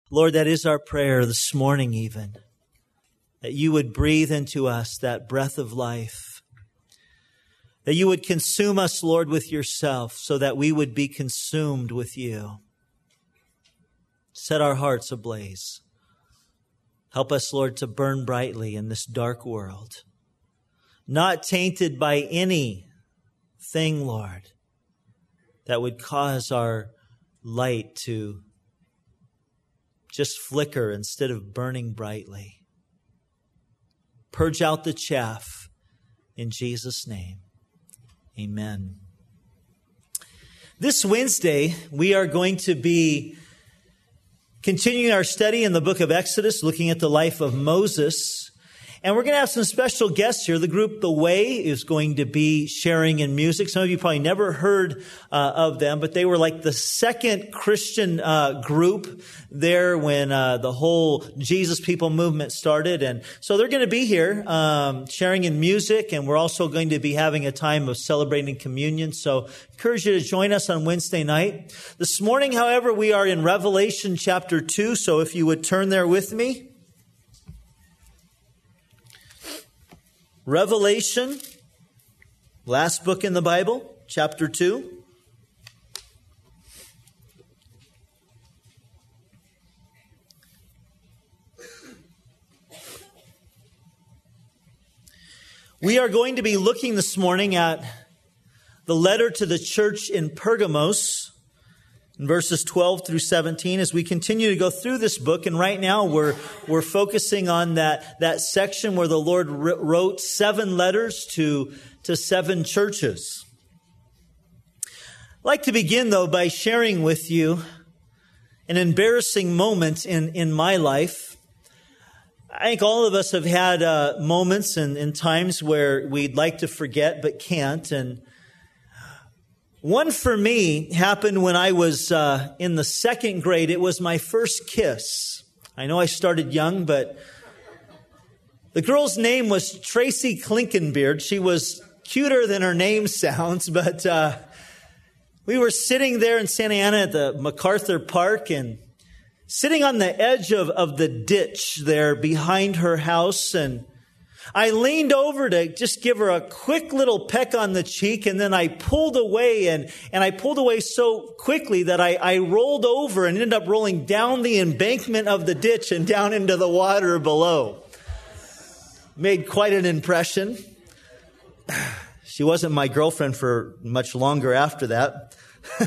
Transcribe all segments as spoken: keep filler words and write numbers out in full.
Lord, that is our prayer this morning even, that you would breathe into us that breath of life, that you would consume us, Lord, with yourself so that we would be consumed with you. Set our hearts ablaze. Help us, Lord, to burn brightly in this dark world, not tainted by anything, Lord, that would cause our light to just flicker instead of burning brightly. Purge out the chaff in Jesus' name. Amen. This Wednesday, we are going to be continuing our study in the book of Exodus, looking at the life of Moses. And we're going to have some special guests here. The group The Way is going to be sharing in music. Some of you probably never heard uh, of them, but they were like the second Christian uh, group there when uh, the whole Jesus People movement started. And so they're going to be here um, sharing in music, and we're also going to be having a time of celebrating communion. So I encourage you to join us on Wednesday night. This morning, however, we are in Revelation chapter two. So if you would turn there with me. Revelation, last book in the Bible, chapter two. We are going to be looking this morning at the letter to the church in Pergamos, in verses twelve through seventeen, as we continue to go through this book. And right now we're we're focusing on that, that section where the Lord wrote seven letters to, to seven churches. I'd like to begin, though, by sharing with you an embarrassing moment in, in my life. I think all of us have had uh, moments and, and times where we'd like to forget but can't. And one for me happened when I was uh, in the second grade. It was my first kiss. I know I started young, but the girl's name was Tracy Klinkenbeard. She was cuter than her name sounds, but uh, we were sitting there in Santa Ana at the MacArthur Park and sitting on the edge of, of the ditch there behind her house, and I leaned over to just give her a quick little peck on the cheek, and then I pulled away, and, and I pulled away so quickly that I, I rolled over and ended up rolling down the embankment of the ditch and down into the water below. Made quite an impression. She wasn't my girlfriend for much longer after that.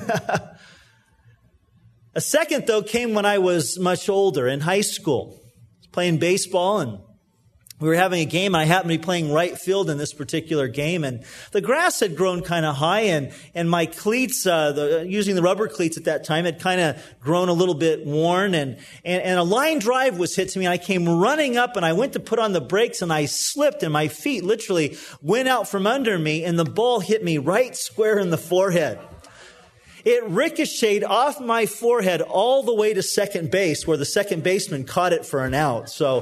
A second, though, came when I was much older, in high school. I was playing baseball, and we were having a game, and I happened to be playing right field in this particular game, and the grass had grown kind of high, and, and my cleats, uh, the, using the rubber cleats at that time, had kind of grown a little bit worn, and, and, and a line drive was hit to me, and I came running up, and I went to put on the brakes, and I slipped, and my feet literally went out from under me, and the ball hit me right square in the forehead. It ricocheted off my forehead all the way to second base, where the second baseman caught it for an out. So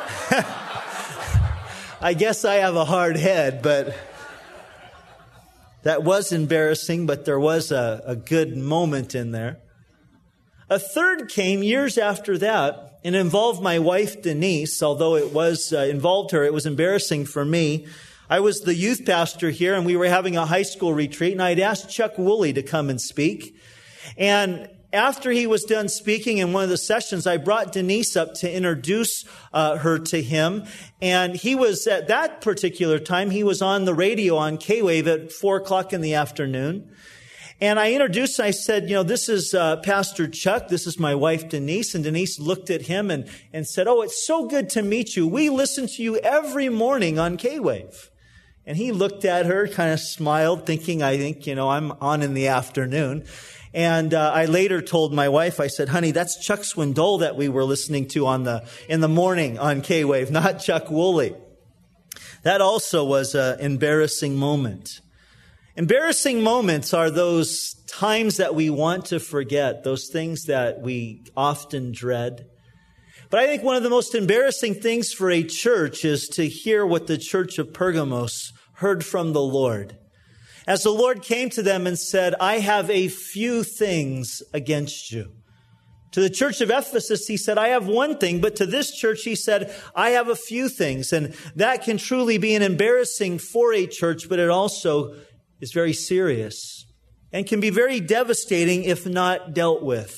I guess I have a hard head, but that was embarrassing, but there was a, a good moment in there. A third came years after that and involved my wife, Denise. Although it was uh, involved her, it was embarrassing for me. I was the youth pastor here, and we were having a high school retreat, and I'd asked Chuck Woolley to come and speak. And after he was done speaking in one of the sessions, I brought Denise up to introduce uh, her to him. And he was, at that particular time, he was on the radio on K-Wave at four o'clock in the afternoon. And I introduced, I said, you know, this is uh, Pastor Chuck. This is my wife, Denise. And Denise looked at him and, and said, oh, it's so good to meet you. We listen to you every morning on K-Wave. And he looked at her, kind of smiled, thinking, I think, you know, I'm on in the afternoon. And uh, I later told my wife, I said, honey, that's Chuck Swindoll that we were listening to on the in the morning on K-Wave, not Chuck Woolley. That also was an embarrassing moment. Embarrassing moments are those times that we want to forget, those things that we often dread. But I think one of the most embarrassing things for a church is to hear what the church of Pergamos heard from the Lord. As the Lord came to them and said, I have a few things against you. To the church of Ephesus, he said, I have one thing, but to this church, he said, I have a few things. And that can truly be an embarrassing for a church, but it also is very serious and can be very devastating if not dealt with.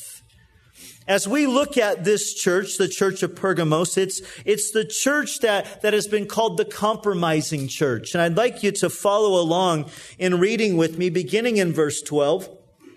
As we look at this church, the church of Pergamos, it's, it's the church that, that has been called the compromising church. And I'd like you to follow along in reading with me, beginning in verse twelve.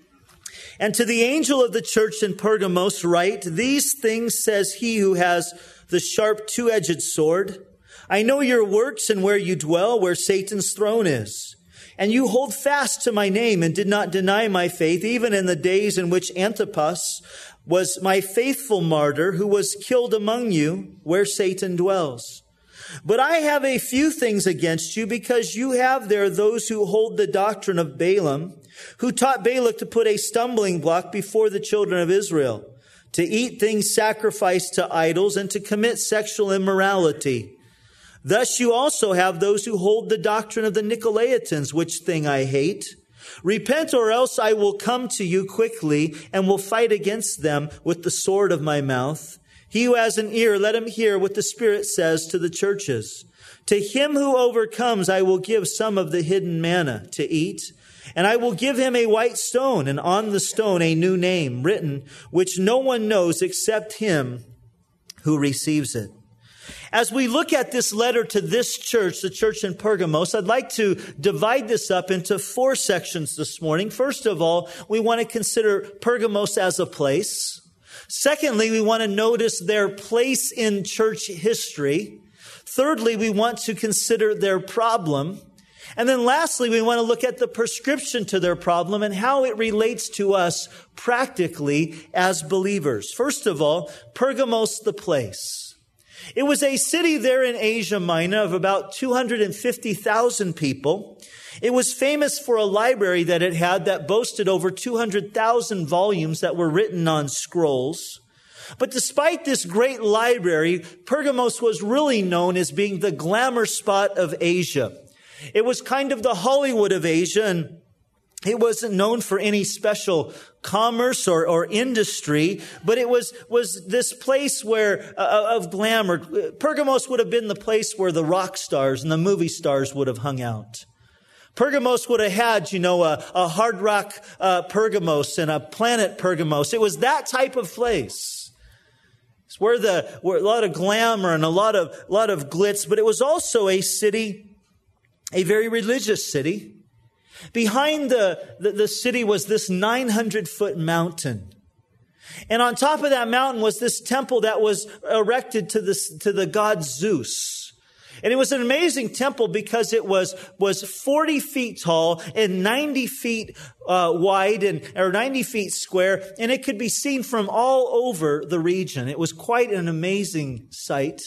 And to the angel of the church in Pergamos write, these things says he who has the sharp two-edged sword. I know your works and where you dwell, where Satan's throne is. And you hold fast to my name and did not deny my faith, even in the days in which Antipas was my faithful martyr, who was killed among you, where Satan dwells. But I have a few things against you, because you have there those who hold the doctrine of Balaam, who taught Balak to put a stumbling block before the children of Israel, to eat things sacrificed to idols, and to commit sexual immorality. Thus you also have those who hold the doctrine of the Nicolaitans, which thing I hate. Repent, or else I will come to you quickly and will fight against them with the sword of my mouth. He who has an ear, let him hear what the Spirit says to the churches. To him who overcomes, I will give some of the hidden manna to eat. And I will give him a white stone, and on the stone a new name written, which no one knows except him who receives it. As we look at this letter to this church, the church in Pergamos, I'd like to divide this up into four sections this morning. First of all, we want to consider Pergamos as a place. Secondly, we want to notice their place in church history. Thirdly, we want to consider their problem. And then lastly, we want to look at the prescription to their problem and how it relates to us practically as believers. First of all, Pergamos, the place. It was a city there in Asia Minor of about two hundred fifty thousand people. It was famous for a library that it had that boasted over two hundred thousand volumes that were written on scrolls. But despite this great library, Pergamos was really known as being the glamour spot of Asia. It was kind of the Hollywood of Asia, and it wasn't known for any special commerce or, or industry, but it was, was this place where, uh, of glamour. Pergamos would have been the place where the rock stars and the movie stars would have hung out. Pergamos would have had, you know, a, a hard rock uh, Pergamos and a planet Pergamos. It was that type of place. It's where the, where a lot of glamour and a lot of, a lot of glitz, but it was also a city, a very religious city. Behind the, the, the city was this nine hundred foot mountain. And on top of that mountain was this temple that was erected to, this, to the god Zeus. And it was an amazing temple because it was, was forty feet tall and ninety feet uh, wide, and or ninety feet square. And it could be seen from all over the region. It was quite an amazing sight.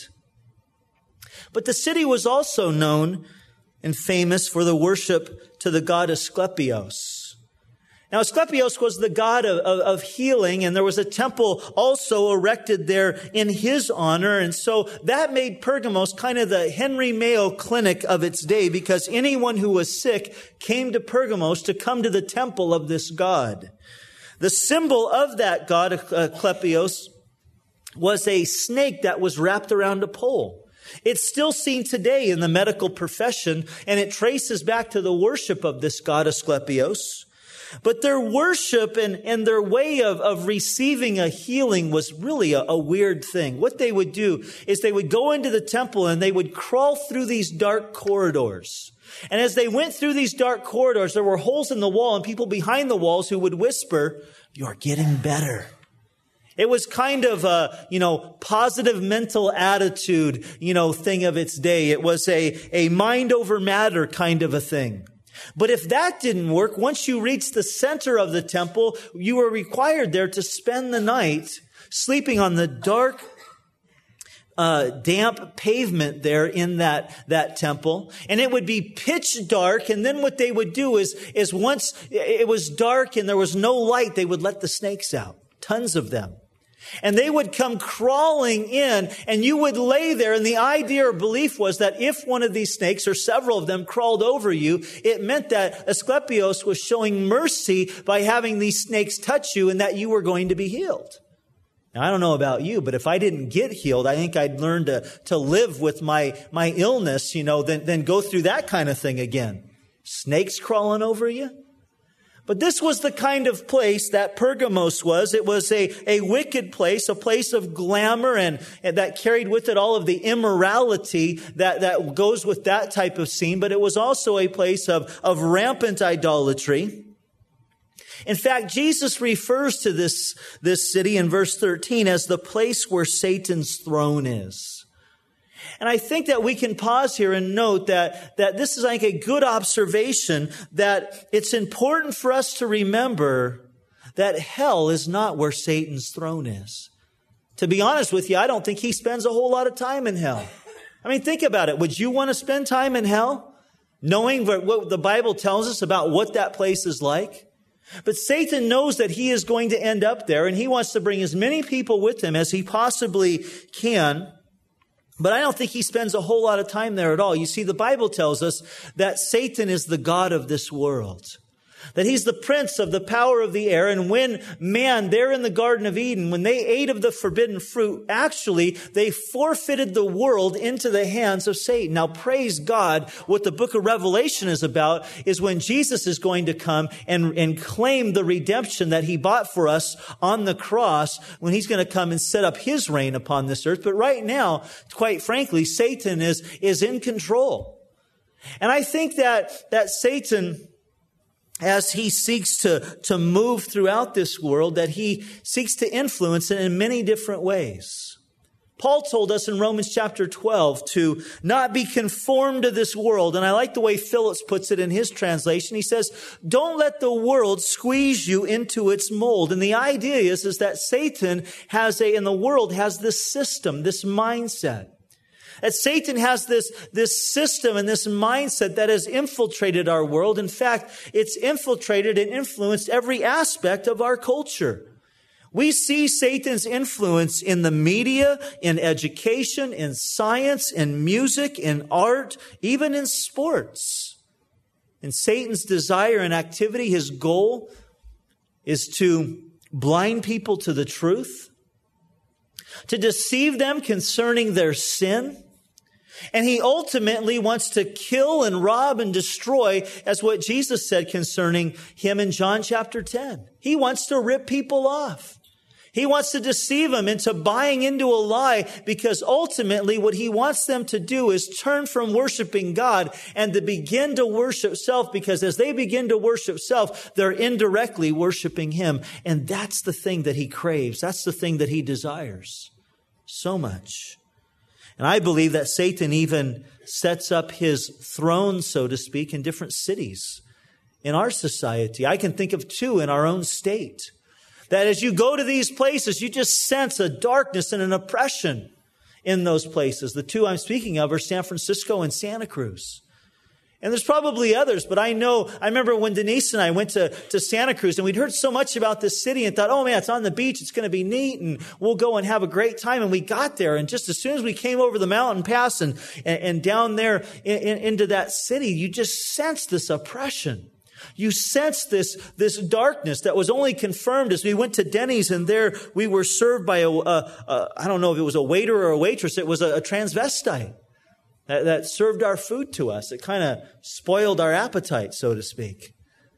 But the city was also known and famous for the worship to the god Asclepios. Now, Asclepios was the god of, of, of healing, and there was a temple also erected there in his honor. And so that made Pergamos kind of the Henry Mayo Clinic of its day, because anyone who was sick came to Pergamos to come to the temple of this god. The symbol of that god, Asclepios, was a snake that was wrapped around a pole. It's still seen today in the medical profession, and it traces back to the worship of this god Asclepios. But their worship and, and their way of, of receiving a healing was really a, a weird thing. What they would do is they would go into the temple and they would crawl through these dark corridors. And as they went through these dark corridors, there were holes in the wall and people behind the walls who would whisper, "You're getting better." It was kind of a, you know, positive mental attitude, you know, thing of its day. It was a, a mind over matter kind of a thing. But if that didn't work, once you reached the center of the temple, you were required there to spend the night sleeping on the dark, uh, damp pavement there in that, that temple. And it would be pitch dark. And then what they would do is, is once it was dark and there was no light, they would let the snakes out. Tons of them. And they would come crawling in, and you would lay there, and the idea or belief was that if one of these snakes or several of them crawled over you, it meant that Asclepios was showing mercy by having these snakes touch you and that you were going to be healed. Now, I don't know about you, but if I didn't get healed, I think I'd learn to, to live with my, my illness, you know, then, then go through that kind of thing again. Snakes crawling over you. But this was the kind of place that Pergamos was. It was a, a wicked place, a place of glamour, and, and that carried with it all of the immorality that, that goes with that type of scene. But it was also a place of, of rampant idolatry. In fact, Jesus refers to this, this city in verse thirteen as the place where Satan's throne is. And I think that we can pause here and note that, that this is, I think, a good observation, that it's important for us to remember that hell is not where Satan's throne is. To be honest with you, I don't think he spends a whole lot of time in hell. I mean, think about it. Would you want to spend time in hell, knowing what the Bible tells us about what that place is like? But Satan knows that he is going to end up there, and he wants to bring as many people with him as he possibly can. But I don't think he spends a whole lot of time there at all. You see, the Bible tells us that Satan is the god of this world, that he's the prince of the power of the air. And when man, there in the Garden of Eden, when they ate of the forbidden fruit, actually, they forfeited the world into the hands of Satan. Now, praise God, what the book of Revelation is about is when Jesus is going to come and, and claim the redemption that he bought for us on the cross, when he's going to come and set up his reign upon this earth. But right now, quite frankly, Satan is, is in control. And I think that, that Satan, as he seeks to, to move throughout this world, that he seeks to influence it in many different ways. Paul told us in Romans chapter twelve to not be conformed to this world. And I like the way Phillips puts it in his translation. He says, don't let the world squeeze you into its mold. And the idea is, is that Satan has a, in the world has this system, this mindset. That Satan has this, this system and this mindset that has infiltrated our world. In fact, it's infiltrated and influenced every aspect of our culture. We see Satan's influence in the media, in education, in science, in music, in art, even in sports. And Satan's desire and activity, his goal is to blind people to the truth, to deceive them concerning their sin. And he ultimately wants to kill and rob and destroy, as what Jesus said concerning him in John chapter ten. He wants to rip people off. He wants to deceive them into buying into a lie, because ultimately what he wants them to do is turn from worshiping God and to begin to worship self, because as they begin to worship self, they're indirectly worshiping him. And that's the thing that he craves. That's the thing that he desires so much. And I believe that Satan even sets up his throne, so to speak, in different cities in our society. I can think of two in our own state. That as you go to these places, you just sense a darkness and an oppression in those places. The two I'm speaking of are San Francisco and Santa Cruz. And there's probably others, but I know, I remember when Denise and I went to, to Santa Cruz, and we'd heard so much about this city and thought, oh man, it's on the beach, it's going to be neat, and we'll go and have a great time. And we got there, and just as soon as we came over the mountain pass and, and, and down there in, in, into that city, you just sensed this oppression. You sensed this, this darkness that was only confirmed as we went to Denny's, and there we were served by a, a, a I don't know if it was a waiter or a waitress, it was a, a transvestite. That, that served our food to us. It kind of spoiled our appetite, so to speak.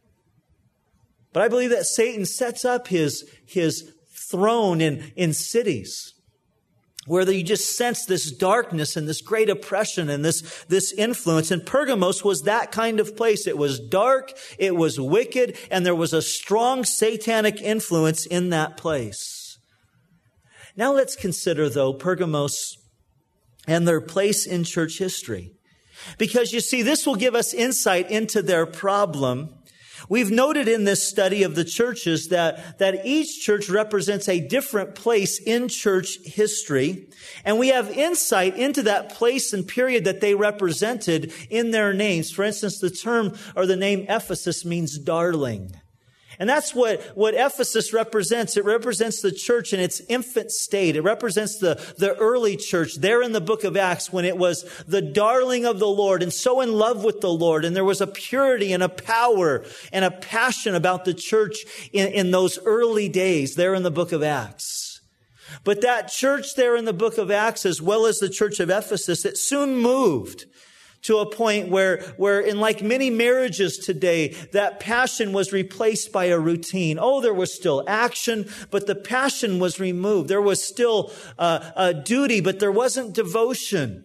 But I believe that Satan sets up his, his throne in, in cities where you just sense this darkness and this great oppression and this, this influence. And Pergamos was that kind of place. It was dark, it was wicked, and there was a strong satanic influence in that place. Now let's consider, though, Pergamos and their place in church history. Because you see, this will give us insight into their problem. We've noted in this study of the churches that, that each church represents a different place in church history. And we have insight into that place and period that they represented in their names. For instance, the term or the name Ephesus means darling. And that's what, what Ephesus represents. It represents the church in its infant state. It represents the, the early church there in the book of Acts, when it was the darling of the Lord and so in love with the Lord. And there was a purity and a power and a passion about the church in, in those early days there in the book of Acts. But that church there in the book of Acts, as well as the church of Ephesus, it soon moved to a point where, where in like many marriages today, that passion was replaced by a routine. Oh, there was still action, but the passion was removed. There was still uh, a duty, but there wasn't devotion.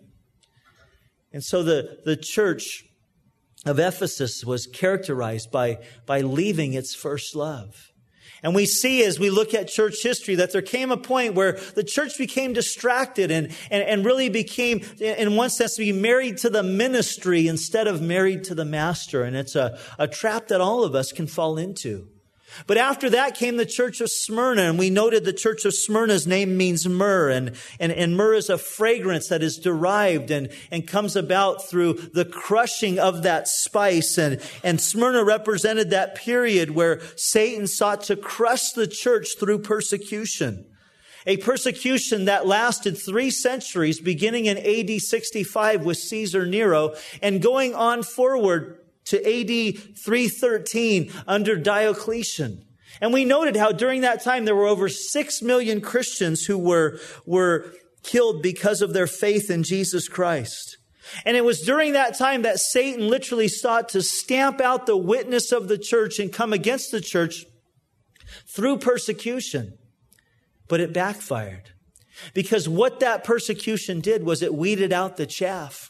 And so the, the church of Ephesus was characterized by, by leaving its first love. And we see as we look at church history that there came a point where the church became distracted and, and, and really became, in one sense, to be married to the ministry instead of married to the master. And it's a, a trap that all of us can fall into. But after that came the church of Smyrna, and we noted the church of Smyrna's name means myrrh, and, and, and myrrh is a fragrance that is derived and, and comes about through the crushing of that spice. And, and Smyrna represented that period where Satan sought to crush the church through persecution. A persecution that lasted three centuries, beginning in A D sixty-five with Caesar Nero, and going on forward to A D three thirteen under Diocletian. And we noted how during that time there were over six million Christians who were, were killed because of their faith in Jesus Christ. And it was during that time that Satan literally sought to stamp out the witness of the church and come against the church through persecution. But it backfired. Because what that persecution did was it weeded out the chaff.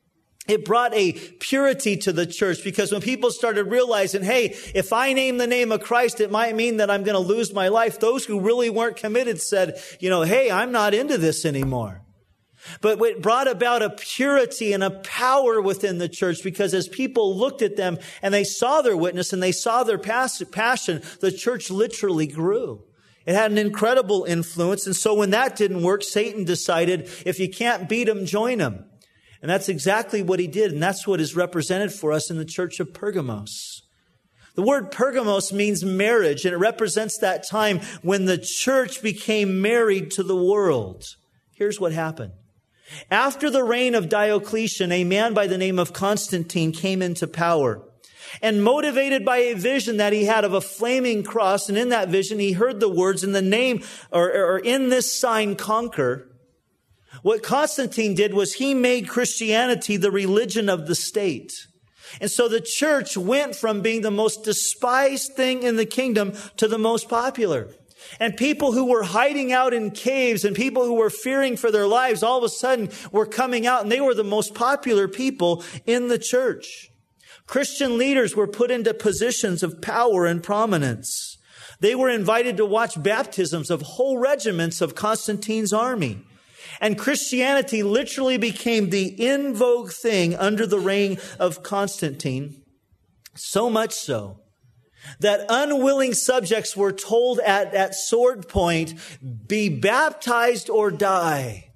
It brought a purity to the church, because when people started realizing, hey, if I name the name of Christ, it might mean that I'm going to lose my life. Those who really weren't committed said, you know, hey, I'm not into this anymore. But it brought about a purity and a power within the church, because as people looked at them and they saw their witness and they saw their passion, the church literally grew. It had an incredible influence. And so when that didn't work, Satan decided, if you can't beat him, join him. And that's exactly what he did. And that's what is represented for us in the church of Pergamos. The word Pergamos means marriage, and it represents that time when the church became married to the world. Here's what happened. After the reign of Diocletian, a man by the name of Constantine came into power. And motivated by a vision that he had of a flaming cross, and in that vision he heard the words, in the name, or, or in this sign conquer. What Constantine did was he made Christianity the religion of the state. And so the church went from being the most despised thing in the kingdom to the most popular. And people who were hiding out in caves and people who were fearing for their lives all of a sudden were coming out, and they were the most popular people in the church. Christian leaders were put into positions of power and prominence. They were invited to watch baptisms of whole regiments of Constantine's army. And Christianity literally became the in vogue thing under the reign of Constantine. So much so that unwilling subjects were told at, at sword point, be baptized or die.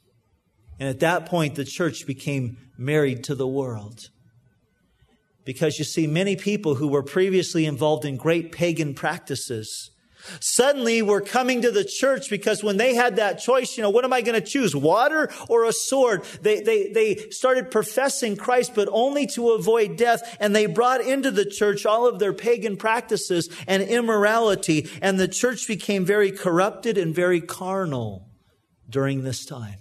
And at that point, the church became married to the world. Because you see, many people who were previously involved in great pagan practices suddenly were coming to the church, because when they had that choice, you know, what am I going to choose, water or a sword? They, they, they started professing Christ, but only to avoid death. And they brought into the church all of their pagan practices and immorality. And the church became very corrupted and very carnal during this time.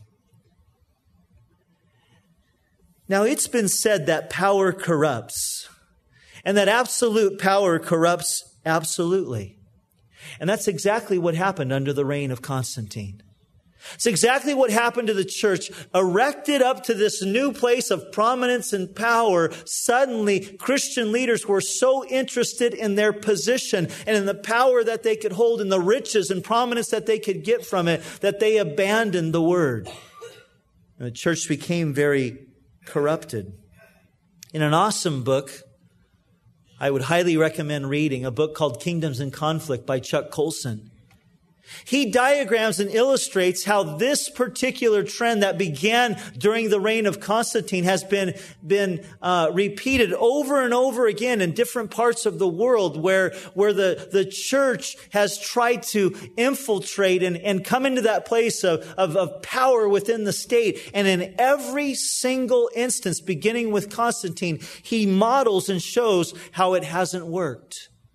Now, it's been said that power corrupts, and that absolute power corrupts absolutely. And that's exactly what happened under the reign of Constantine. It's exactly what happened to the church. Erected up to this new place of prominence and power, suddenly Christian leaders were so interested in their position and in the power that they could hold and the riches and prominence that they could get from it, that they abandoned the word. And the church became very corrupted. In an awesome book, I would highly recommend reading, a book called Kingdoms in Conflict by Chuck Colson. He diagrams and illustrates how this particular trend that began during the reign of Constantine has been, been uh, repeated over and over again in different parts of the world, where, where the, the church has tried to infiltrate and, and come into that place of, of, of power within the state. And in every single instance, beginning with Constantine, he models and shows how it hasn't worked.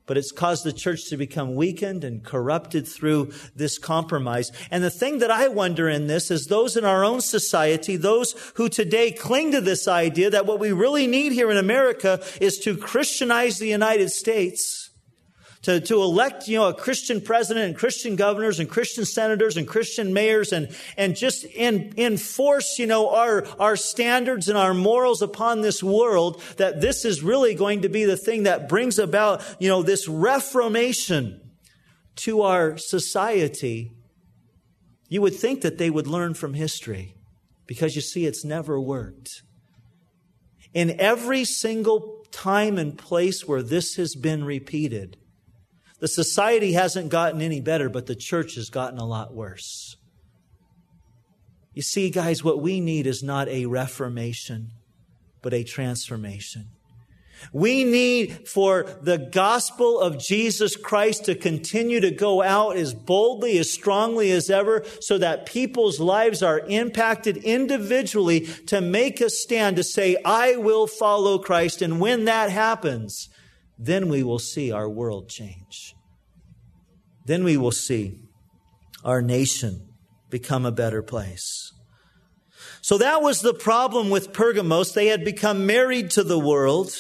but it's caused the church to become weakened and corrupted through this compromise. And the thing that I wonder in this is those in our own society, those who today cling to this idea that what we really need here in America is to Christianize the United States. To, to elect, you know, a Christian president and Christian governors and Christian senators and Christian mayors and, and just in, enforce, you know, our, our standards and our morals upon this world, that this is really going to be the thing that brings about, you know, this reformation to our society. You would think that they would learn from history, because you see, it's never worked. In every single time and place where this has been repeated, the society hasn't gotten any better, but the church has gotten a lot worse. You see, guys, what we need is not a reformation, but a transformation. We need for the gospel of Jesus Christ to continue to go out as boldly, as strongly as ever, so that people's lives are impacted individually to make a stand to say, I will follow Christ. And when that happens, then we will see our world change. Then we will see our nation become a better place. So that was the problem with Pergamos. They had become married to the world.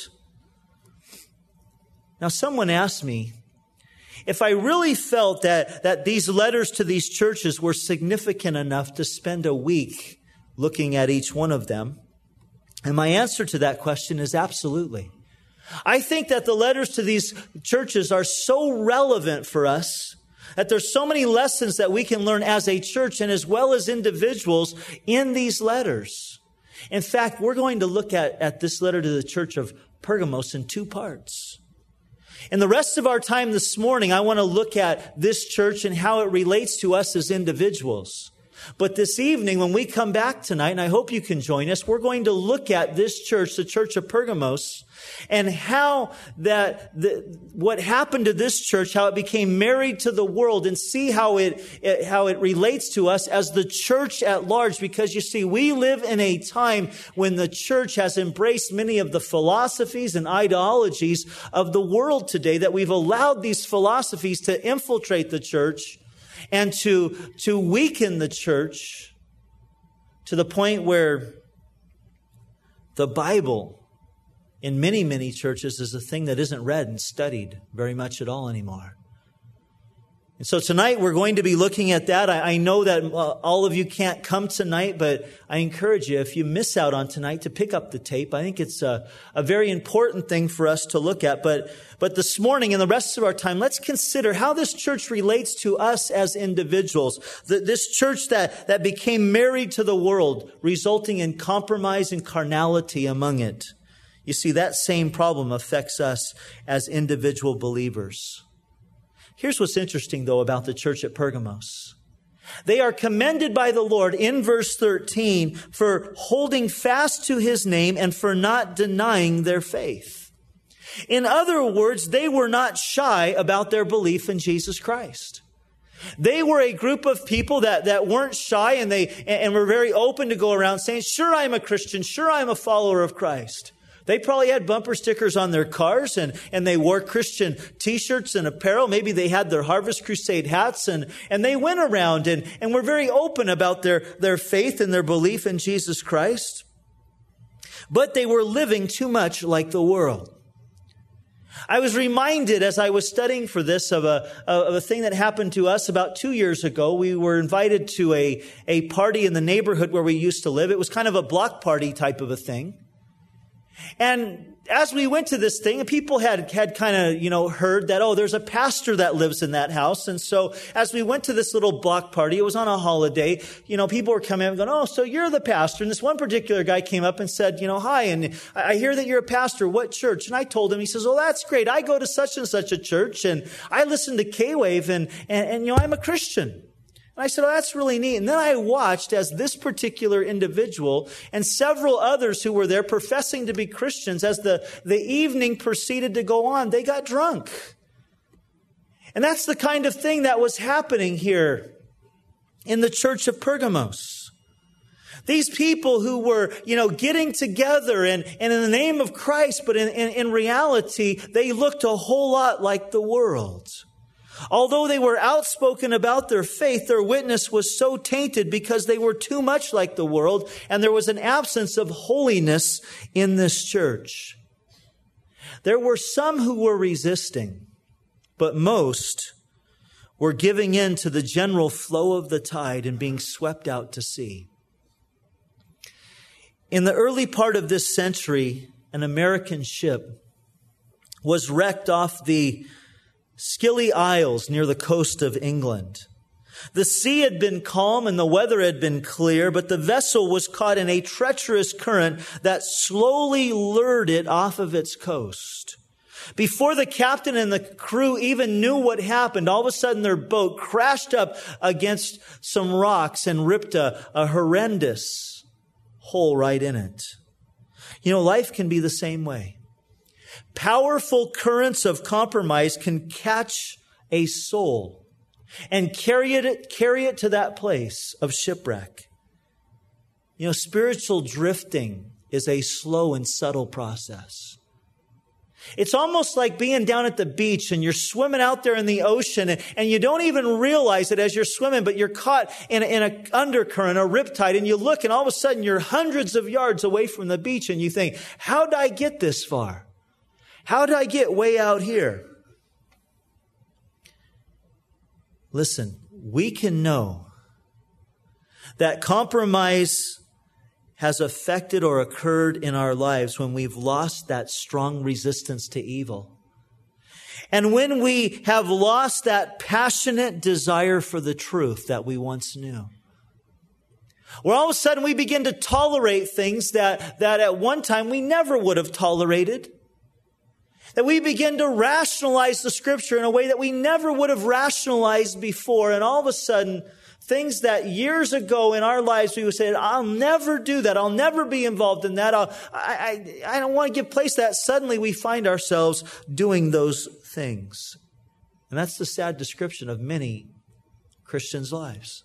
Now, someone asked me if I really felt that, that these letters to these churches were significant enough to spend a week looking at each one of them. And my answer to that question is absolutely. I think that the letters to these churches are so relevant for us that there's so many lessons that we can learn as a church and as well as individuals in these letters. In fact, we're going to look at, at this letter to the church of Pergamos in two parts. In the rest of our time this morning, I want to look at this church and how it relates to us as individuals. But this evening, when we come back tonight, and I hope you can join us, we're going to look at this church, the church of Pergamos, and how that the, what happened to this church, how it became married to the world, and see how it, it how it relates to us as the church at large. Because you see, we live in a time when the church has embraced many of the philosophies and ideologies of the world today, that we've allowed these philosophies to infiltrate the church and to, to weaken the church to the point where the Bible in many, many churches is a thing that isn't read and studied very much at all anymore. And so tonight we're going to be looking at that. I, I know that uh, all of you can't come tonight, but I encourage you, if you miss out on tonight, to pick up the tape. I think it's a, a very important thing for us to look at. But, but this morning and the rest of our time, let's consider how this church relates to us as individuals. The, this church that, that became married to the world, resulting in compromise and carnality among it. You see, that same problem affects us as individual believers. Here's what's interesting, though, about the church at Pergamos. They are commended by the Lord in verse thirteen for holding fast to His name and for not denying their faith. In other words, they were not shy about their belief in Jesus Christ. They were a group of people that, that weren't shy, and they and were very open to go around saying, sure, I'm a Christian. Sure, I'm a follower of Christ. They probably had bumper stickers on their cars, and, and they wore Christian t-shirts and apparel. Maybe they had their Harvest Crusade hats, and, and they went around and, and were very open about their, their faith and their belief in Jesus Christ. But they were living too much like the world. I was reminded as I was studying for this of a, of a thing that happened to us about two years ago. We were invited to a, a party in the neighborhood where we used to live. It was kind of a block party type of a thing. And as we went to this thing, people had, had kind of, you know, heard that, oh, there's a pastor that lives in that house. And so as we went to this little block party, it was on a holiday, you know, people were coming up and going, oh, so you're the pastor. And this one particular guy came up and said, you know, hi, and I hear that you're a pastor. What church? And I told him, he says, oh, that's great. I go to such and such a church, and I listen to K-Wave, and, and, and you know, I'm a Christian. And I said, oh, that's really neat. And then I watched as this particular individual and several others who were there professing to be Christians, as the, the evening proceeded to go on, they got drunk. And that's the kind of thing that was happening here in the church of Pergamos. These people who were, you know, getting together and, and in the name of Christ, but in, in, in reality, they looked a whole lot like the world. Although they were outspoken about their faith, their witness was so tainted because they were too much like the world, and there was an absence of holiness in this church. There were some who were resisting, but most were giving in to the general flow of the tide and being swept out to sea. In the early part of this century, an American ship was wrecked off the Scilly Isles near the coast of England. The sea had been calm and the weather had been clear, but the vessel was caught in a treacherous current that slowly lured it off of its coast. Before the captain and the crew even knew what happened, all of a sudden their boat crashed up against some rocks and ripped a, a horrendous hole right in it. You know, life can be the same way. Powerful currents of compromise can catch a soul and carry it, carry it to that place of shipwreck. You know, spiritual drifting is a slow and subtle process. It's almost like being down at the beach and you're swimming out there in the ocean and, and you don't even realize it as you're swimming, but you're caught in, in an undercurrent, a riptide, and you look and all of a sudden you're hundreds of yards away from the beach and you think, how did I get this far? How did I get way out here? Listen, we can know that compromise has affected or occurred in our lives when we've lost that strong resistance to evil. And when we have lost that passionate desire for the truth that we once knew. Where all of a sudden we begin to tolerate things that, that at one time we never would have tolerated. That we begin to rationalize the Scripture in a way that we never would have rationalized before. And all of a sudden, things that years ago in our lives we would say, I'll never do that. I'll never be involved in that. I'll, I, I, I don't want to give place to that. Suddenly we find ourselves doing those things. And that's the sad description of many Christians' lives.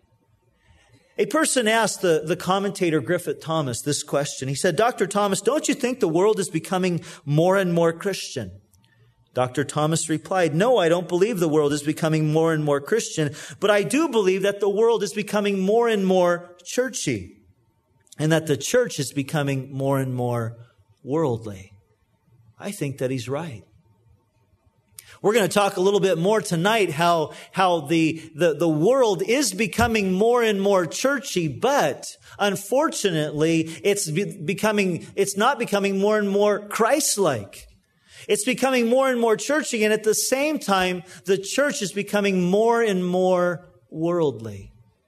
A person asked the, the commentator Griffith Thomas this question. He said, Doctor Thomas, don't you think the world is becoming more and more Christian? Doctor Thomas replied, no, I don't believe the world is becoming more and more Christian, but I do believe that the world is becoming more and more churchy, and that the church is becoming more and more worldly. I think that he's right. We're going to talk a little bit more tonight how, how the, the, the world is becoming more and more churchy, but unfortunately, it's be- becoming, it's not becoming more and more Christ-like. It's becoming more and more churchy, and at the same time, the church is becoming more and more worldly.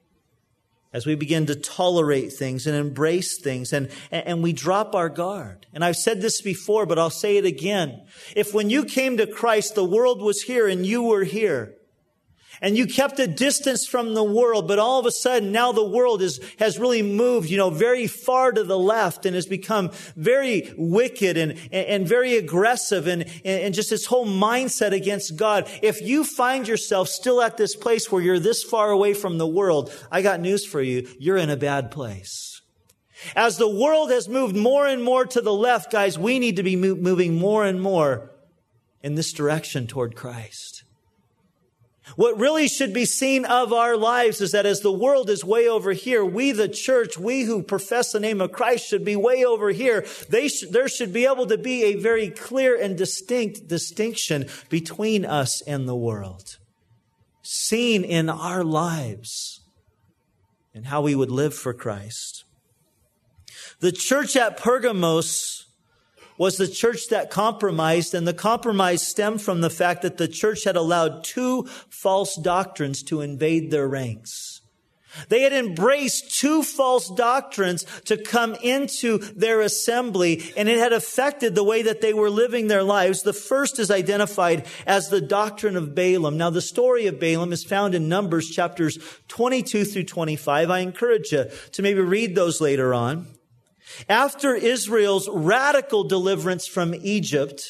As we begin to tolerate things and embrace things and, and we drop our guard. And I've said this before, but I'll say it again. If when you came to Christ, the world was here and you were here, and you kept a distance from the world, but all of a sudden now the world is, has really moved, you know, very far to the left and has become very wicked and, and, and very aggressive and, and just this whole mindset against God. If you find yourself still at this place where you're this far away from the world, I got news for you. You're in a bad place. As the world has moved more and more to the left, guys, we need to be moving more and more in this direction toward Christ. What really should be seen of our lives is that as the world is way over here, we, the church, we who profess the name of Christ should be way over here. They sh- there should be able to be a very clear and distinct distinction between us and the world, seen in our lives and how we would live for Christ. The church at Pergamos was the church that compromised, and the compromise stemmed from the fact that the church had allowed two false doctrines to invade their ranks. They had embraced two false doctrines to come into their assembly, and it had affected the way that they were living their lives. The first is identified as the doctrine of Balaam. Now, the story of Balaam is found in Numbers chapters twenty-two through twenty-five. I encourage you to maybe read those later on. After Israel's radical deliverance from Egypt,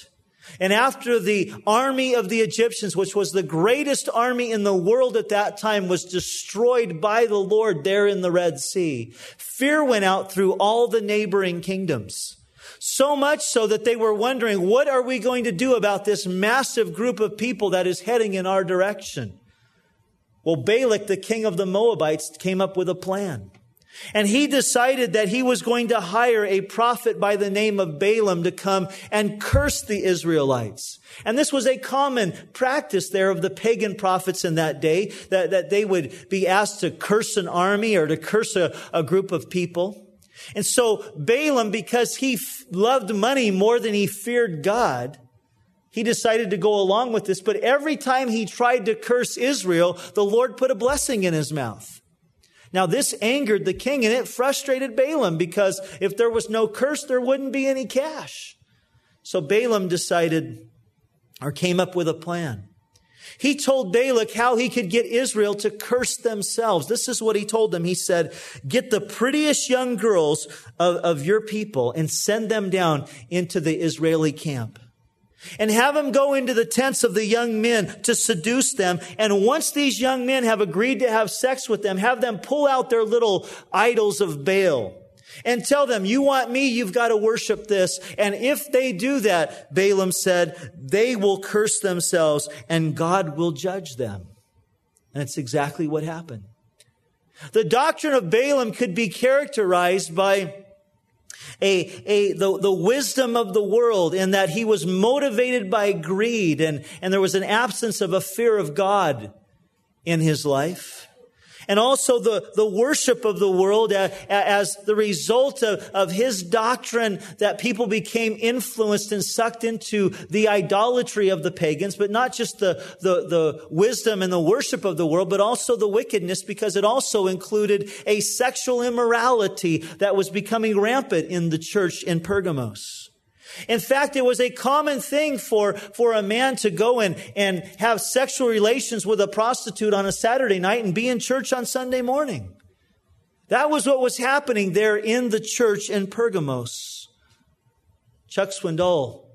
And after the army of the Egyptians, which was the greatest army in the world at that time, was destroyed by the Lord there in the Red Sea, fear went out through all the neighboring kingdoms. So much so that they were wondering, what are we going to do about this massive group of people that is heading in our direction? Well, Balak, the king of the Moabites, came up with a plan. And he decided that he was going to hire a prophet by the name of Balaam to come and curse the Israelites. And this was a common practice there of the pagan prophets in that day, that, that they would be asked to curse an army or to curse a, a group of people. And so Balaam, because he f- loved money more than he feared God, he decided to go along with this. But every time he tried to curse Israel, the Lord put a blessing in his mouth. Now, this angered the king, and it frustrated Balaam, because if there was no curse, there wouldn't be any cash. So Balaam decided, or came up with a plan. He told Balak how he could get Israel to curse themselves. This is what he told them. He said, get the prettiest young girls of, of your people and send them down into the Israeli camp. And have them go into the tents of the young men to seduce them. And once these young men have agreed to have sex with them, have them pull out their little idols of Baal and tell them, you want me, you've got to worship this. And if they do that, Balaam said, they will curse themselves and God will judge them. And it's exactly what happened. The doctrine of Balaam could be characterized by A, a, the, the wisdom of the world, in that he was motivated by greed, and, and there was an absence of a fear of God in his life. And also the, the worship of the world as, as the result of, of his doctrine, that people became influenced and sucked into the idolatry of the pagans, but not just the, the, the wisdom and the worship of the world, but also the wickedness, because it also included a sexual immorality that was becoming rampant in the church in Pergamos. In fact, it was a common thing for, for a man to go and, and have sexual relations with a prostitute on a Saturday night and be in church on Sunday morning. That was what was happening there in the church in Pergamos. Chuck Swindoll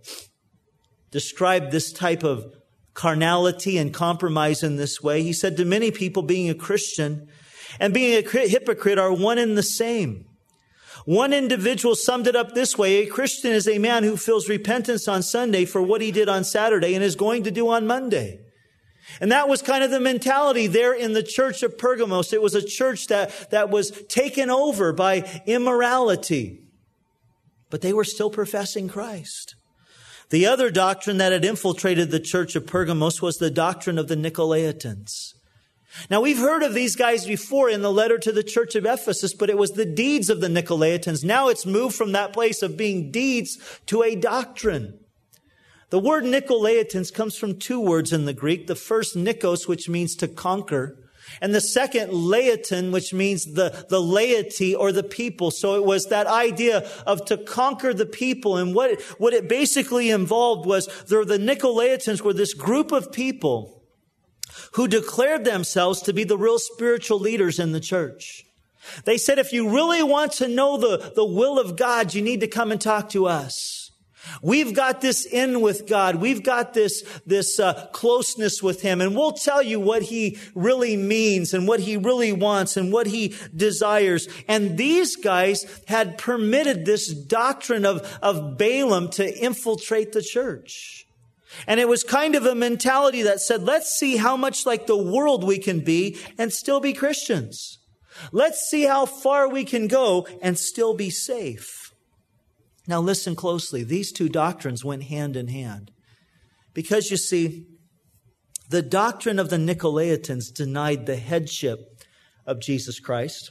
described this type of carnality and compromise in this way. He said, to many people, being a Christian and being a hypocrite are one and the same. One individual summed it up this way: a Christian is a man who feels repentance on Sunday for what he did on Saturday and is going to do on Monday. And that was kind of the mentality there in the church of Pergamos. It was a church that, that was taken over by immorality. But they were still professing Christ. The other doctrine that had infiltrated the church of Pergamos was the doctrine of the Nicolaitans. Now, we've heard of these guys before in the letter to the church of Ephesus, but it was the deeds of the Nicolaitans. Now it's moved from that place of being deeds to a doctrine. The word Nicolaitans comes from two words in the Greek. The first, nikos, which means to conquer, and the second, laeton, which means the, the laity or the people. So it was that idea of to conquer the people. And what, what it basically involved was there, the Nicolaitans were this group of people who declared themselves to be the real spiritual leaders in the church. They said, if you really want to know the, the will of God, you need to come and talk to us. We've got this in with God. We've got this, this uh, closeness with Him. And we'll tell you what He really means and what He really wants and what He desires. And these guys had permitted this doctrine of, of Balaam to infiltrate the church. And it was kind of a mentality that said, let's see how much like the world we can be and still be Christians. Let's see how far we can go and still be safe. Now listen closely. These two doctrines went hand in hand. Because you see, the doctrine of the Nicolaitans denied the headship of Jesus Christ.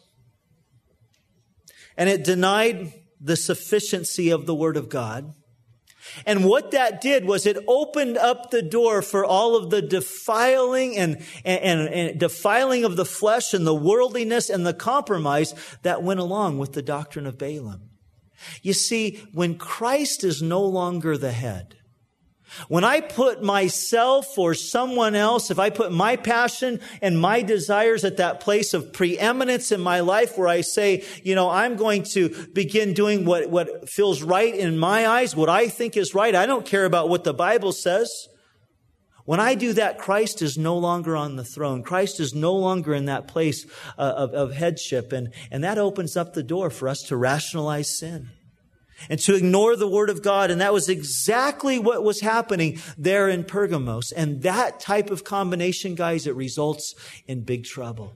And it denied the sufficiency of the Word of God. And what that did was it opened up the door for all of the defiling and, and, and, and defiling of the flesh and the worldliness and the compromise that went along with the doctrine of Balaam. You see, when Christ is no longer the head, When I put myself or someone else, if I put my passion and my desires at that place of preeminence in my life where I say, you know, I'm going to begin doing what, what feels right in my eyes, what I think is right. I don't care about what the Bible says. When I do that, Christ is no longer on the throne. Christ is no longer in that place uh, of, of headship. And, and that opens up the door for us to rationalize sin and to ignore the Word of God. And that was exactly what was happening there in Pergamos. And that type of combination, guys, it results in big trouble.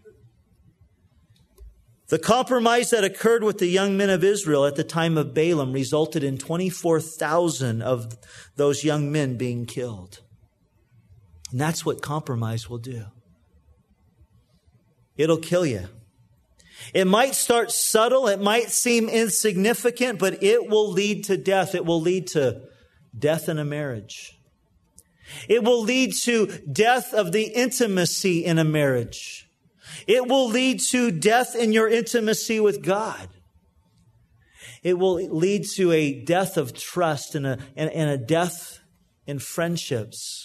The compromise that occurred with the young men of Israel at the time of Balaam resulted in twenty-four thousand of those young men being killed. And that's what compromise will do. It'll kill you. It might start subtle. It might seem insignificant, but it will lead to death. It will lead to death in a marriage. It will lead to death of the intimacy in a marriage. It will lead to death in your intimacy with God. It will lead to a death of trust and a, and, and a death in friendships.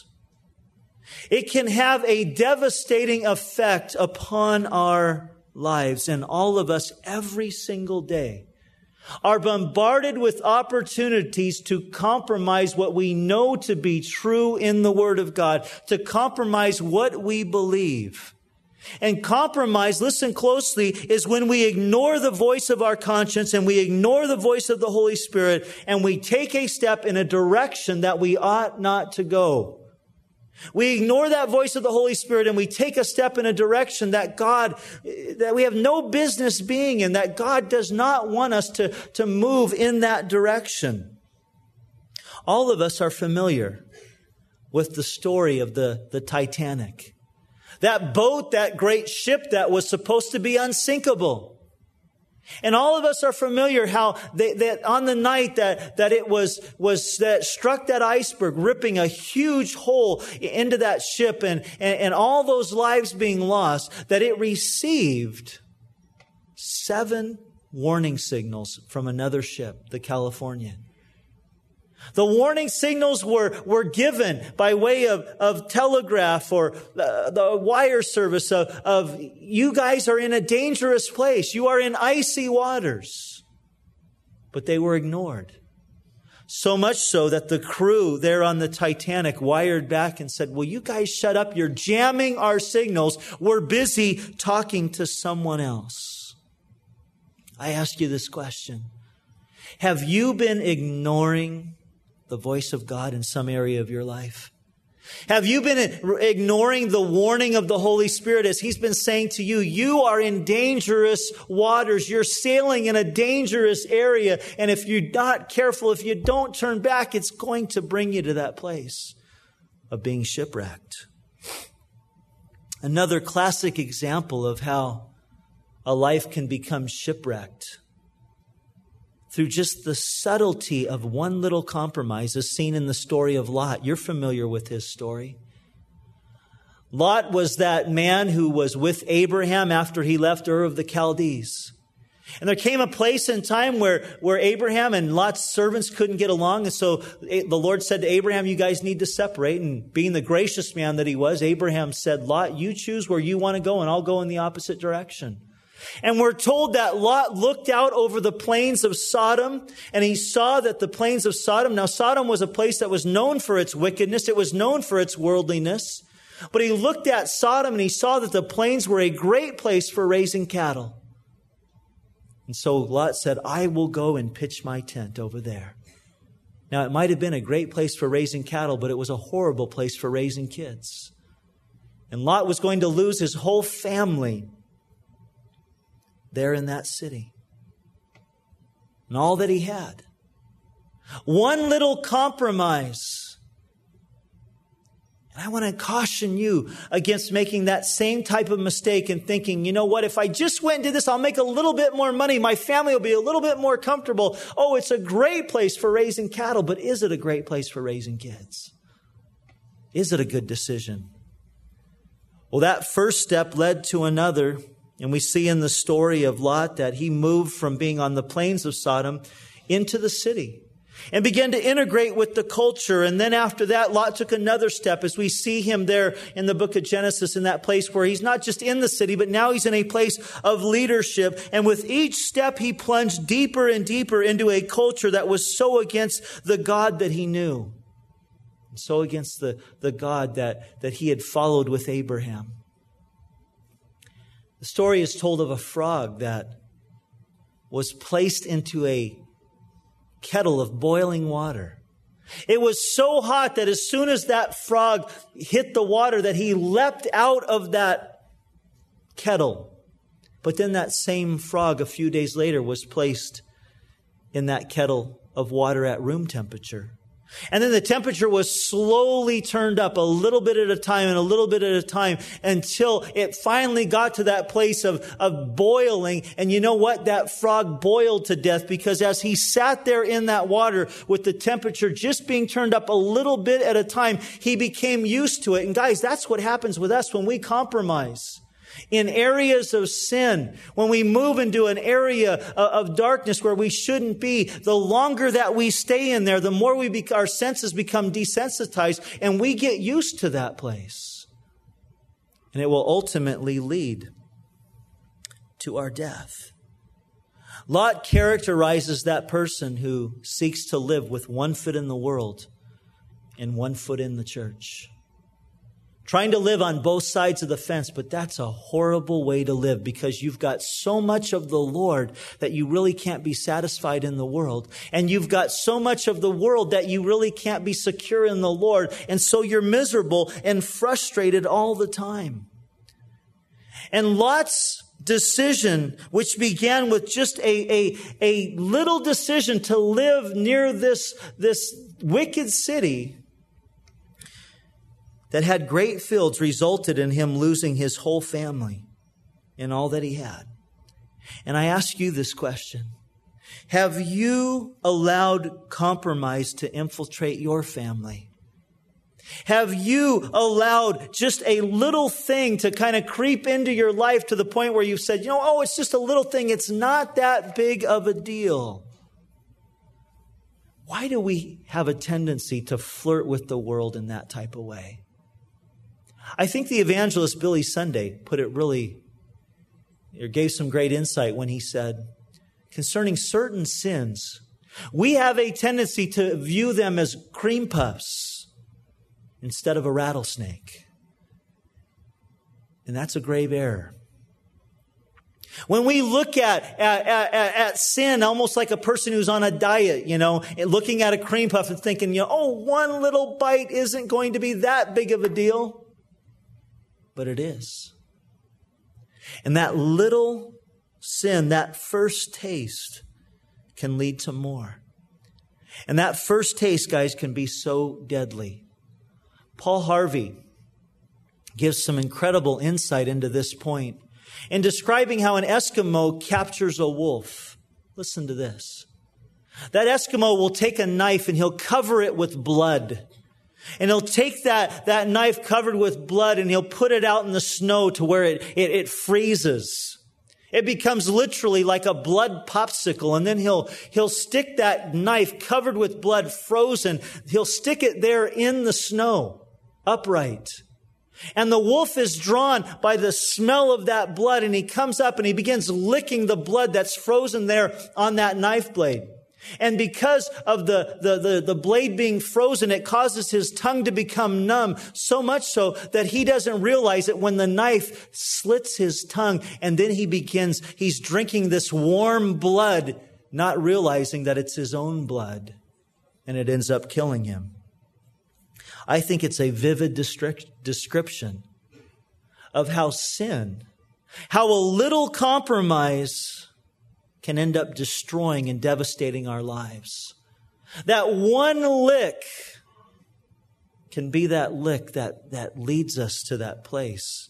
It can have a devastating effect upon our lives, and all of us every single day are bombarded with opportunities to compromise what we know to be true in the Word of God, to compromise what we believe. And compromise, listen closely, is when we ignore the voice of our conscience and we ignore the voice of the Holy Spirit and we take a step in a direction that we ought not to go. We ignore that voice of the Holy Spirit and we take a step in a direction that God, that we have no business being in, that God does not want us to, to move in that direction. All of us are familiar with the story of the, the Titanic. That boat, that great ship that was supposed to be unsinkable. And all of us are familiar how they, that on the night that, that it was, was that struck that iceberg, ripping a huge hole into that ship and, and, and all those lives being lost, that it received seven warning signals from another ship, the Californian. The warning signals were, were given by way of, of telegraph or uh, the wire service of, of, you guys are in a dangerous place. You are in icy waters. But they were ignored. So much so that the crew there on the Titanic wired back and said, will you guys shut up? You're jamming our signals. We're busy talking to someone else. I ask you this question. Have you been ignoring the voice of God in some area of your life? Have you been ignoring the warning of the Holy Spirit as He's been saying to you, you are in dangerous waters. You're sailing in a dangerous area. And if you're not careful, if you don't turn back, it's going to bring you to that place of being shipwrecked. Another classic example of how a life can become shipwrecked through just the subtlety of one little compromise is seen in the story of Lot. You're familiar with his story. Lot was that man who was with Abraham after he left Ur of the Chaldees. And there came a place in time where, where Abraham and Lot's servants couldn't get along. And so the Lord said to Abraham, you guys need to separate. And being the gracious man that he was, Abraham said, Lot, you choose where you want to go and I'll go in the opposite direction. And we're told that Lot looked out over the plains of Sodom and he saw that the plains of Sodom, now Sodom was a place that was known for its wickedness. It was known for its worldliness. But he looked at Sodom and he saw that the plains were a great place for raising cattle. And so Lot said, I will go and pitch my tent over there. Now it might have been a great place for raising cattle, but it was a horrible place for raising kids. And Lot was going to lose his whole family there in that city. And all that he had. One little compromise. And I want to caution you against making that same type of mistake and thinking, you know what, if I just went and did this, I'll make a little bit more money. My family will be a little bit more comfortable. Oh, it's a great place for raising cattle, but is it a great place for raising kids? Is it a good decision? Well, that first step led to another. And we see in the story of Lot that he moved from being on the plains of Sodom into the city. and began to integrate with the culture. And then after that, Lot took another step as we see him there in the book of Genesis in that place where he's not just in the city, but now he's in a place of leadership. And with each step, he plunged deeper and deeper into a culture that was so against the God that he knew. And so against the, the God that, that he had followed with Abraham. The story is told of a frog that was placed into a kettle of boiling water. It was so hot that as soon as that frog hit the water, that he leapt out of that kettle. But then that same frog a few days later was placed in that kettle of water at room temperature. And then the temperature was slowly turned up a little bit at a time and a little bit at a time until it finally got to that place of, of boiling. And you know what? That frog boiled to death because as he sat there in that water with the temperature just being turned up a little bit at a time, he became used to it. And guys, that's what happens with us when we compromise. In areas of sin, when we move into an area of darkness where we shouldn't be, the longer that we stay in there, the more we be, our senses become desensitized and we get used to that place. And it will ultimately lead to our death. Lot characterizes that person who seeks to live with one foot in the world and one foot in the church. Trying to live on both sides of the fence, but that's a horrible way to live because you've got so much of the Lord that you really can't be satisfied in the world. And you've got so much of the world that you really can't be secure in the Lord. And so you're miserable and frustrated all the time. And Lot's decision, which began with just a, a, a little decision to live near this, this wicked city, that had great fields, resulted in him losing his whole family and all that he had. And I ask you this question. Have you allowed compromise to infiltrate your family? Have you allowed just a little thing to kind of creep into your life to the point where you've said, you know, oh, it's just a little thing. It's not that big of a deal. Why do we have a tendency to flirt with the world in that type of way? I think the evangelist Billy Sunday put it really, or gave some great insight when he said, concerning certain sins, we have a tendency to view them as cream puffs instead of a rattlesnake. And that's a grave error. When we look at, at, at, at sin almost like a person who's on a diet, you know, looking at a cream puff and thinking, you know, oh, one little bite isn't going to be that big of a deal. But it is. And that little sin, that first taste, can lead to more. And that first taste, guys, can be so deadly. Paul Harvey gives some incredible insight into this point in describing how an Eskimo captures a wolf. Listen to this. That Eskimo will take a knife and he'll cover it with blood. And he'll take that, that knife covered with blood and he'll put it out in the snow to where it, it, it freezes. It becomes literally like a blood popsicle. And then he'll, he'll stick that knife covered with blood, frozen. He'll stick it there in the snow, upright. And the wolf is drawn by the smell of that blood. And he comes up and he begins licking the blood that's frozen there on that knife blade. And because of the, the, the, the blade being frozen, it causes his tongue to become numb, so much so that he doesn't realize it when the knife slits his tongue. And then he begins, he's drinking this warm blood, not realizing that it's his own blood. And it ends up killing him. I think it's a vivid description of how sin, how a little compromise can end up destroying and devastating our lives. That one lick can be that lick that, that leads us to that place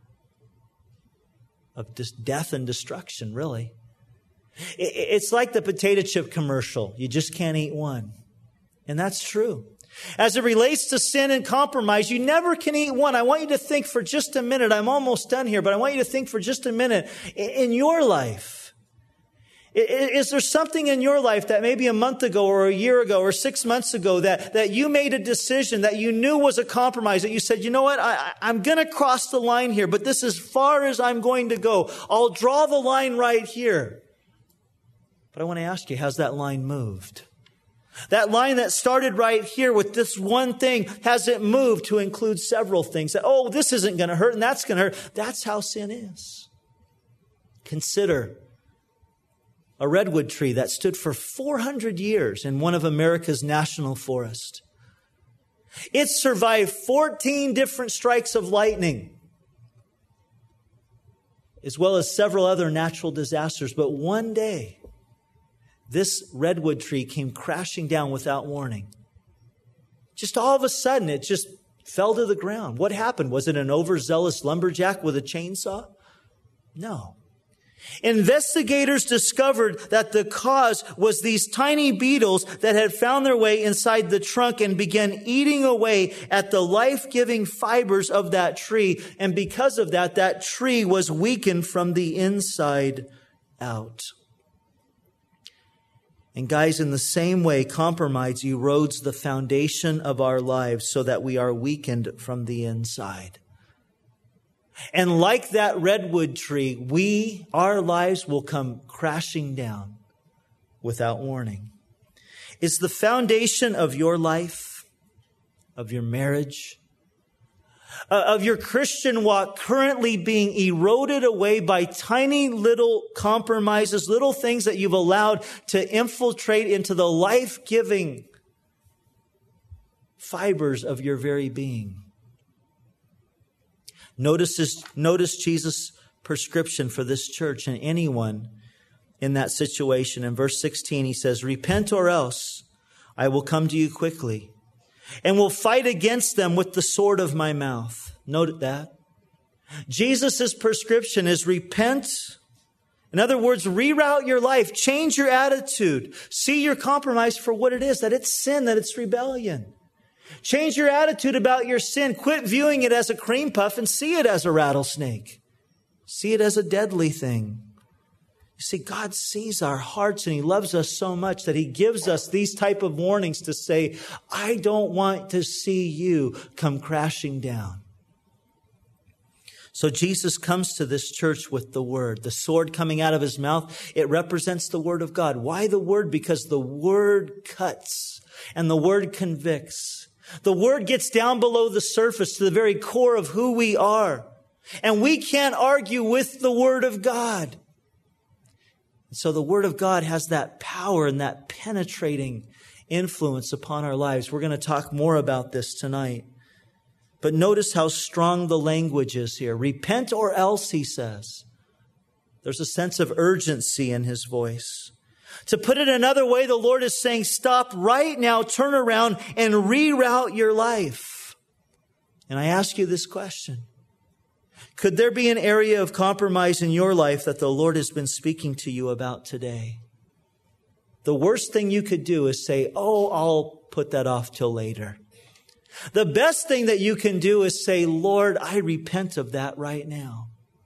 of just death and destruction, really. It, it's like the potato chip commercial. You just can't eat one. And that's true. As it relates to sin and compromise, you never can eat one. I want you to think for just a minute. I'm almost done here, but I want you to think for just a minute in your life. Is there something in your life that maybe a month ago or a year ago or six months ago that, that you made a decision that you knew was a compromise, that you said, you know what, I, I'm going to cross the line here, but this is as far as I'm going to go. I'll draw the line right here. But I want to ask you, has that line moved? That line that started right here with this one thing, has it moved to include several things? That, oh, this isn't going to hurt and that's going to hurt. That's how sin is. Consider a redwood tree that stood for four hundred years in one of America's national forests. It survived fourteen different strikes of lightning, as well as several other natural disasters. But one day, this redwood tree came crashing down without warning. Just all of a sudden, it just fell to the ground. What happened? Was it an overzealous lumberjack with a chainsaw? No. Investigators discovered that the cause was these tiny beetles that had found their way inside the trunk and began eating away at the life-giving fibers of that tree. And because of that, that tree was weakened from the inside out. And guys, in the same way, compromise erodes the foundation of our lives so that we are weakened from the inside. And like that redwood tree, we, our lives will come crashing down without warning. Is the foundation of your life, of your marriage, uh, of your Christian walk currently being eroded away by tiny little compromises, little things that you've allowed to infiltrate into the life-giving fibers of your very being? Notice, notice Jesus' prescription for this church and anyone in that situation. In verse sixteen, he says, repent or else I will come to you quickly and will fight against them with the sword of my mouth. Note that. Jesus' prescription is repent. In other words, reroute your life, change your attitude, see your compromise for what it is, that it's sin, that it's rebellion. Change your attitude about your sin. Quit viewing it as a cream puff and see it as a rattlesnake. See it as a deadly thing. You see, God sees our hearts and He loves us so much that He gives us these type of warnings to say, I don't want to see you come crashing down. So Jesus comes to this church with the Word. The sword coming out of His mouth, it represents the Word of God. Why the Word? Because the Word cuts and the Word convicts. The Word gets down below the surface to the very core of who we are. And we can't argue with the Word of God. So the Word of God has that power and that penetrating influence upon our lives. We're going to talk more about this tonight. But notice how strong the language is here. Repent or else, he says. There's a sense of urgency in his voice. To put it another way, the Lord is saying, stop right now, turn around and reroute your life. And I ask you this question. Could there be an area of compromise in your life that the Lord has been speaking to you about today? The worst thing you could do is say, oh, I'll put that off till later. The best thing that you can do is say, Lord, I repent of that right now.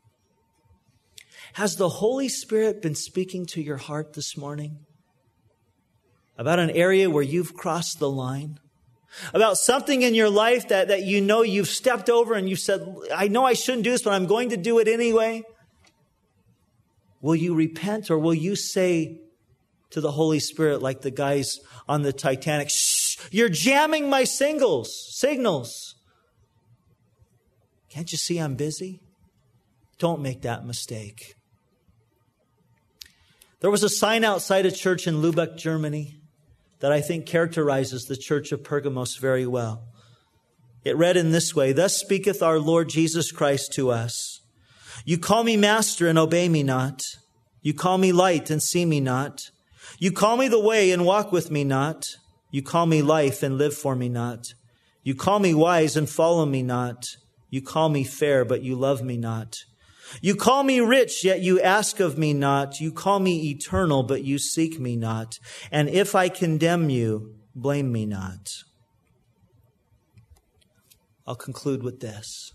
Has the Holy Spirit been speaking to your heart this morning about an area where you've crossed the line? About something in your life that, that you know you've stepped over and you've said, I know I shouldn't do this, but I'm going to do it anyway? Will you repent, or will you say to the Holy Spirit like the guys on the Titanic, shh, you're jamming my singles, signals. Can't you see I'm busy? Don't make that mistake. There was a sign outside a church in Lübeck, Germany, that I think characterizes the church of Pergamos very well. It read in this way, thus speaketh our Lord Jesus Christ to us. You call me master and obey me not. You call me light and see me not. You call me the way and walk with me not. You call me life and live for me not. You call me wise and follow me not. You call me fair, but you love me not. You call me rich, yet you ask of me not. You call me eternal, but you seek me not. And if I condemn you, blame me not. I'll conclude with this.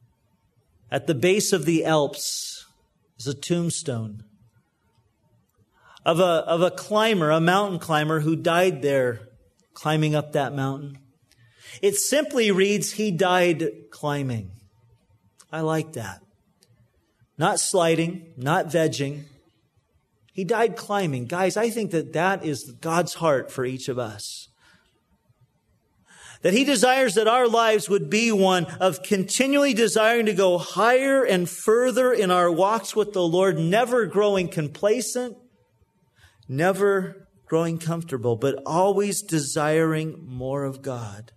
At the base of the Alps is a tombstone of a, of a climber, a mountain climber who died there climbing up that mountain. It simply reads, he died climbing. I like that. Not sliding, not vegging. He died climbing. Guys, I think that that is God's heart for each of us. That He desires that our lives would be one of continually desiring to go higher and further in our walks with the Lord, never growing complacent, never growing comfortable, but always desiring more of God.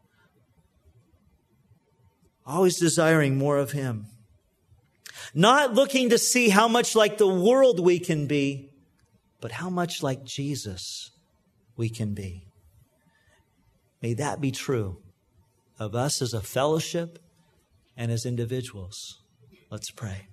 Always desiring more of Him. Not looking to see how much like the world we can be, but how much like Jesus we can be. May that be true of us as a fellowship and as individuals. Let's pray.